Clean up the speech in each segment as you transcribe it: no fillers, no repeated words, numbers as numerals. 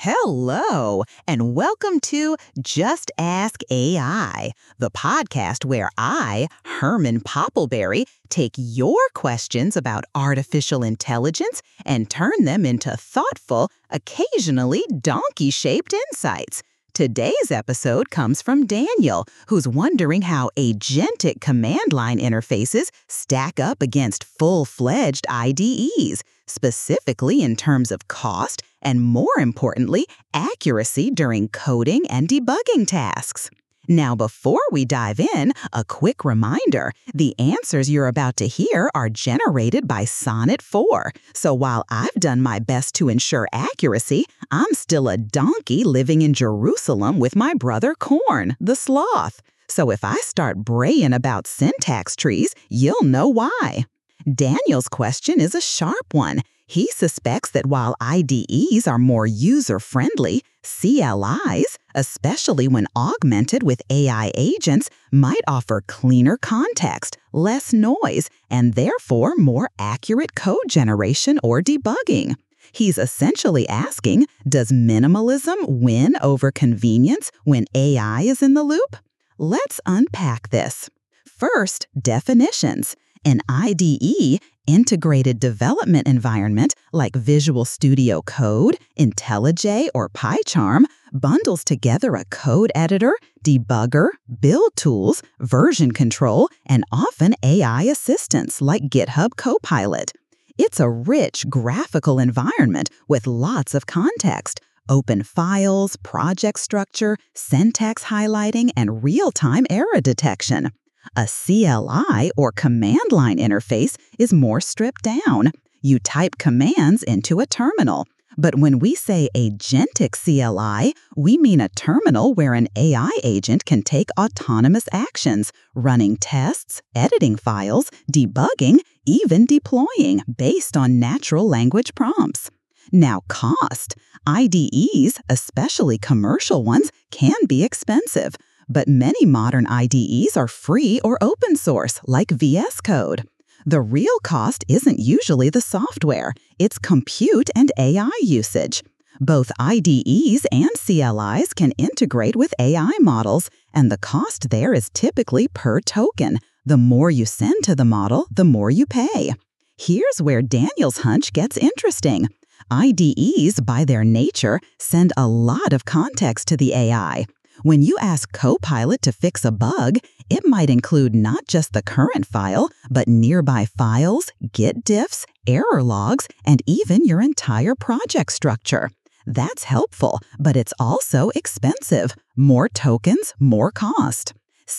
Hello, and welcome to Just Ask AI, the podcast where I, Herman Poppleberry, take your questions about artificial intelligence and turn them into thoughtful, occasionally donkey-shaped insights. Today's episode comes from Daniel, who's wondering how agentic command line interfaces stack up against full-fledged IDEs, specifically in terms of cost and, more importantly, accuracy during coding and debugging tasks. Now, before we dive in, a quick reminder, the answers you're about to hear are generated by Sonnet 4. So while I've done my best to ensure accuracy, I'm still a donkey living in Jerusalem with my brother Corn, the sloth. So if I start braying about syntax trees, you'll know why. Daniel's question is a sharp one. He suspects that while IDEs are more user-friendly, CLIs, especially when augmented with AI agents, might offer cleaner context, less noise, and therefore more accurate code generation or debugging. He's essentially asking, does minimalism win over convenience when AI is in the loop? Let's unpack this. First, definitions. An IDE, integrated development environment like Visual Studio Code, IntelliJ, or PyCharm, bundles together a code editor, debugger, build tools, version control, and often AI assistants like GitHub Copilot. It's a rich graphical environment with lots of context, open files, project structure, syntax highlighting, and real-time error detection. A CLI, or command line interface, is more stripped down. You type commands into a terminal. But when we say agentic CLI, we mean a terminal where an AI agent can take autonomous actions, running tests, editing files, debugging, even deploying based on natural language prompts. Now, cost. IDEs, especially commercial ones, can be expensive. But many modern IDEs are free or open source, like VS Code. The real cost isn't usually the software, it's compute and AI usage. Both IDEs and CLIs can integrate with AI models, and the cost there is typically per token. The more you send to the model, the more you pay. Here's where Daniel's hunch gets interesting. IDEs, by their nature, send a lot of context to the AI. When you ask Copilot to fix a bug, it might include not just the current file, but nearby files, Git diffs, error logs, and even your entire project structure. That's helpful, but it's also expensive. More tokens, more cost.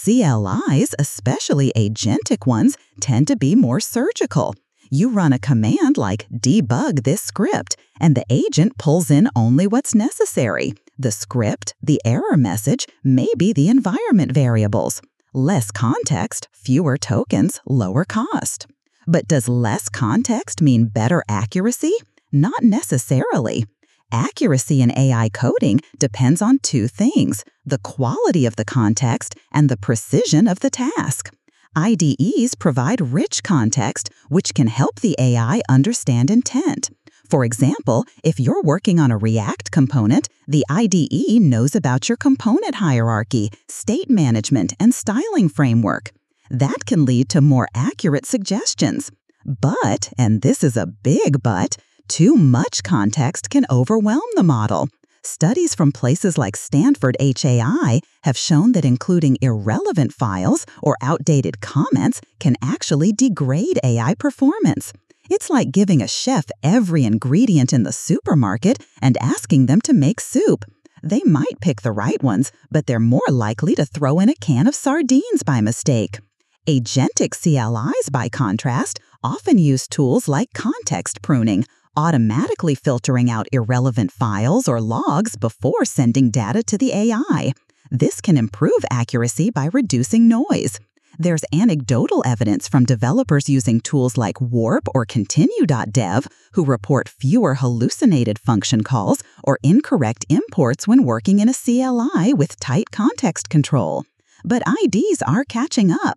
CLIs, especially agentic ones, tend to be more surgical. You run a command like debug this script, and the agent pulls in only what's necessary. The script, the error message, maybe the environment variables. Less context, fewer tokens, lower cost. But does less context mean better accuracy? Not necessarily. Accuracy in AI coding depends on two things: the quality of the context and the precision of the task. IDEs provide rich context, which can help the AI understand intent. For example, if you're working on a React component, the IDE knows about your component hierarchy, state management, and styling framework. That can lead to more accurate suggestions. But, and this is a big but, too much context can overwhelm the model. Studies from places like Stanford HAI have shown that including irrelevant files or outdated comments can actually degrade AI performance. It's like giving a chef every ingredient in the supermarket and asking them to make soup. They might pick the right ones, but they're more likely to throw in a can of sardines by mistake. Agentic CLIs, by contrast, often use tools like context pruning, automatically filtering out irrelevant files or logs before sending data to the AI. This can improve accuracy by reducing noise. There's anecdotal evidence from developers using tools like Warp or Continue.dev who report fewer hallucinated function calls or incorrect imports when working in a CLI with tight context control. But IDs are catching up.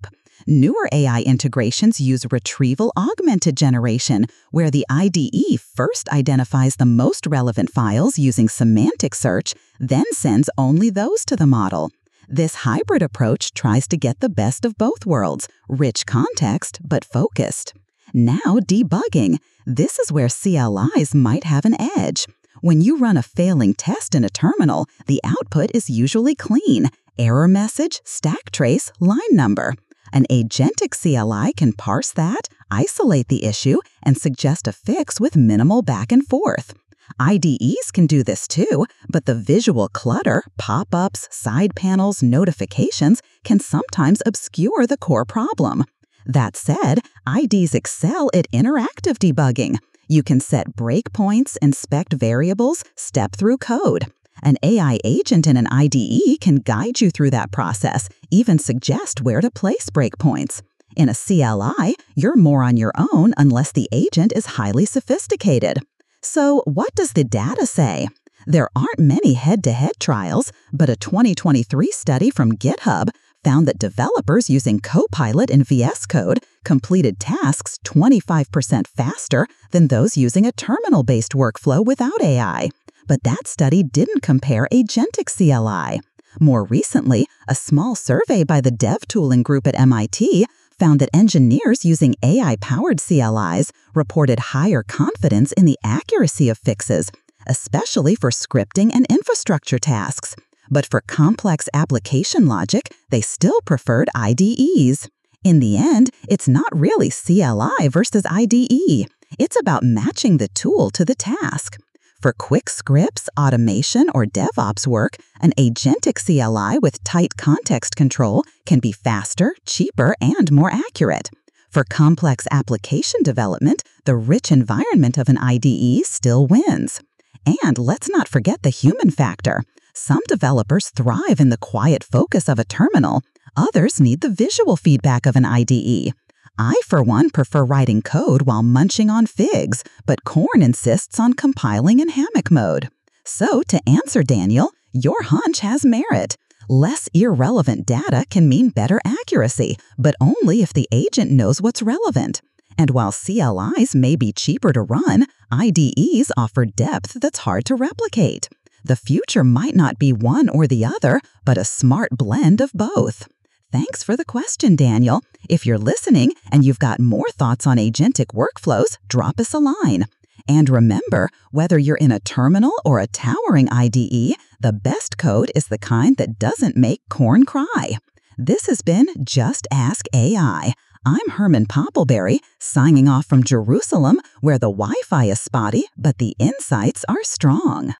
Newer AI integrations use retrieval augmented generation, where the IDE first identifies the most relevant files using semantic search, then sends only those to the model. This hybrid approach tries to get the best of both worlds, rich context but focused. Now debugging. This is where CLIs might have an edge. When you run a failing test in a terminal, the output is usually clean: error message, stack trace, line number. An agentic CLI can parse that, isolate the issue, and suggest a fix with minimal back and forth. IDEs can do this too, but the visual clutter, pop-ups, side panels, notifications can sometimes obscure the core problem. That said, IDEs excel at interactive debugging. You can set breakpoints, inspect variables, step through code. An AI agent in an IDE can guide you through that process, even suggest where to place breakpoints. In a CLI, you're more on your own unless the agent is highly sophisticated. So, what does the data say? There aren't many head-to-head trials, but a 2023 study from GitHub found that developers using Copilot in VS Code completed tasks 25% faster than those using a terminal-based workflow without AI. But that study didn't compare agentic CLI. More recently, a small survey by the Dev Tooling Group at MIT found that engineers using AI-powered CLIs reported higher confidence in the accuracy of fixes, especially for scripting and infrastructure tasks. But for complex application logic, they still preferred IDEs. In the end, it's not really CLI versus IDE. It's about matching the tool to the task. For quick scripts, automation, or DevOps work, an agentic CLI with tight context control can be faster, cheaper, and more accurate. For complex application development, the rich environment of an IDE still wins. And let's not forget the human factor. Some developers thrive in the quiet focus of a terminal. Others need the visual feedback of an IDE. I, for one, prefer writing code while munching on figs, but Corn insists on compiling in hammock mode. So, to answer Daniel, your hunch has merit. Less irrelevant data can mean better accuracy, but only if the agent knows what's relevant. And while CLIs may be cheaper to run, IDEs offer depth that's hard to replicate. The future might not be one or the other, but a smart blend of both. Thanks for the question, Daniel. If you're listening and you've got more thoughts on agentic workflows, drop us a line. And remember, whether you're in a terminal or a towering IDE, the best code is the kind that doesn't make Corn cry. This has been Just Ask AI. I'm Herman Poppleberry, signing off from Jerusalem, where the Wi-Fi is spotty, but the insights are strong.